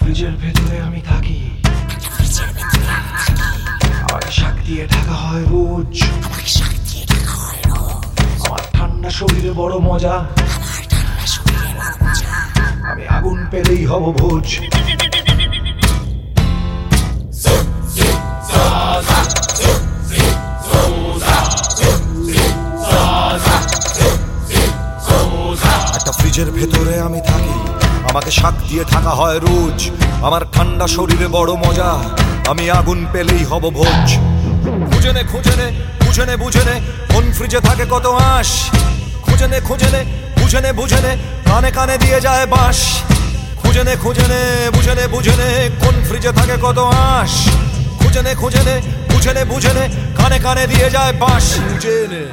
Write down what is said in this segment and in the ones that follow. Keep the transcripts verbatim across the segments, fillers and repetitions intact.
ফ্রিজের ভেতরে আমি থাকি, আমাকে শাক দিয়ে ঢাকা হয় রোজ। আমার ঠান্ডা শরীরে বড় মজা, আমি আগুন পেলেই হব ভোজ। একটা ফ্রিজের ভেতরে আমি থাকি, আমাকে শাক দিয়ে ঢাকা হয় রোজ। আমার ঠান্ডা শরীরে বড় মজা, আমি আগুন পেলেই হব ভোজ। খুঁজে নে খুঁজে নে বুঝে নে বুঝে নে কোন ফ্রিজে থাকে কত আঁশ। খুঁজে নে খুঁজে নে বুঝে নে বুঝে নে কানে কানে দিয়ে যায় বাঁশ। খুঁজে নে খুঁজে নে বুঝে নে বুঝে নে কোন ফ্রিজে থাকে কত আঁশ। খুঁজে নে খুঁজে নে বুঝে নে বুঝে নে কানে কানে দিয়ে যায় বাঁশ। খুঁজে নে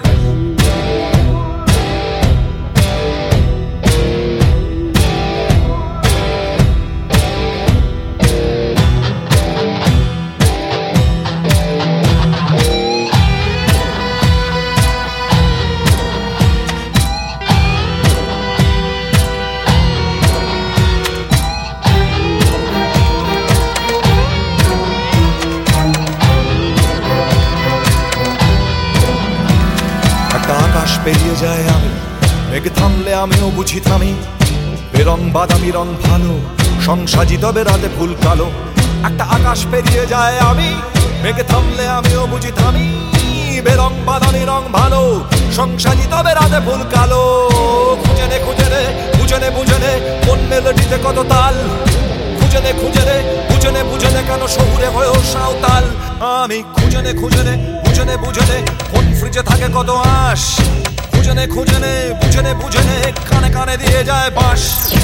আকাশ পেরিয়ে যায় আমি, মেঘ থামলে আমিও বুঝি থামি। বেরং বাদামি রং ভালো, সংসাজিত বেরাতে ফুল কালো। একটা আকাশ পেরিয়ে যায় আমি, মেঘ থামলে আমিও বুঝি থামি। বেরং বাদামি রং ভালো, সংসাজিত বেরাতে ফুল কালো। খুঁজে নে খুঁজে নে বুঝে নে বুঝে নে কোন মেলোডিতে কত তাল। খুঁজে নে খুঁজে নে বুঝে নে বুঝে নে কেন শহুরে হয়েও সাঁওতাল। আমি খুঁজে নে খুঁজে নে বুঝে নে বুঝে নে কোন ফ্রিজে থাকে কত আঁশ। খুঁজে নে খুঁজে নে বুঝে নে বুঝে নে কানে কানে দিয়ে যায় বাঁশ।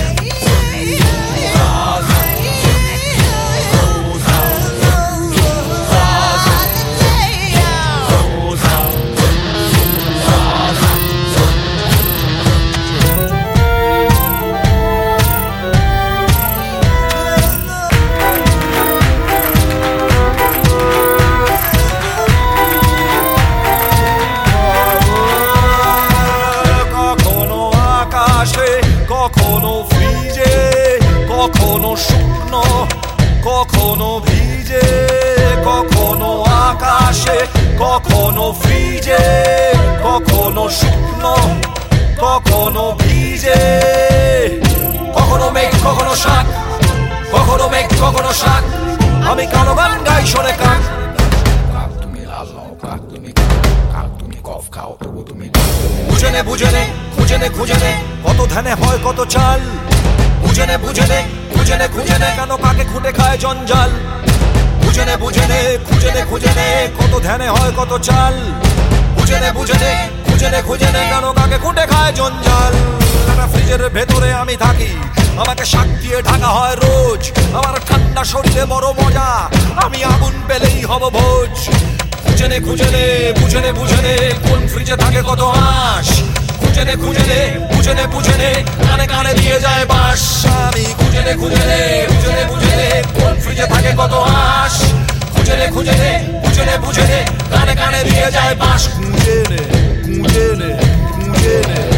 কখনো ফ্রিজে কখনো শুকনো, কখনো ভিজে কখনো আকাশে। কখনো ফ্রিজে কখনো শুকনো, কখনো ভিজে। কখনো মেঘ কখনো শাক, কখনো মেঘ কখনো শাক। আমি কালো গান গাই শোনে কাক। কাক তুমি লাল নও, কাক তুমি কাক তুমি কফ খাও তবু তুমি। বুঝে নে বুঝে নে খুঁজে নে খুঁজে নে কত ধানে হয় কত চাল। বুঝে নে বুঝে নে খুঁজে নে খুঁজে নে কেন কাকে খুঁটে খায় জঞ্জাল। বুঝে নে বুঝে নে খুঁজে নে খুঁজে নে কত ধানে হয় কত চাল। বুঝে নে বুঝে নে খুঁজে নে খুঁজে নে কেন কাকে খুঁটে খায় জঞ্জাল। একটা ফ্রিজের ভেতরে আমি থাকি, আমাকে শাক দিয়ে ঢাকা হয় রোজ। আমার ঠান্ডা শরীরে বড় মজা, আমি আগুন পেলেই হব ভোজ। খুঁজে নে খুঁজে নে বুঝে নে বুঝে নে কোন ফ্রিজে থাকে কত আঁশ। খুঁজে নে খুঁজে নে বুঝে নে বুঝে নে কানে কানে দিয়ে যায় বাঁশ। আমি খুঁজে নে খুঁজে নে বুঝে নে বুঝে নে কোন ফ্রিজে থাকে কত আঁশ। খুঁজে নে খুঁজে নে বুঝে নে বুঝে নে কানে কানে দিয়ে যায় বাঁশ। খুঁজে নে খুঁজে নে খুঁজে নে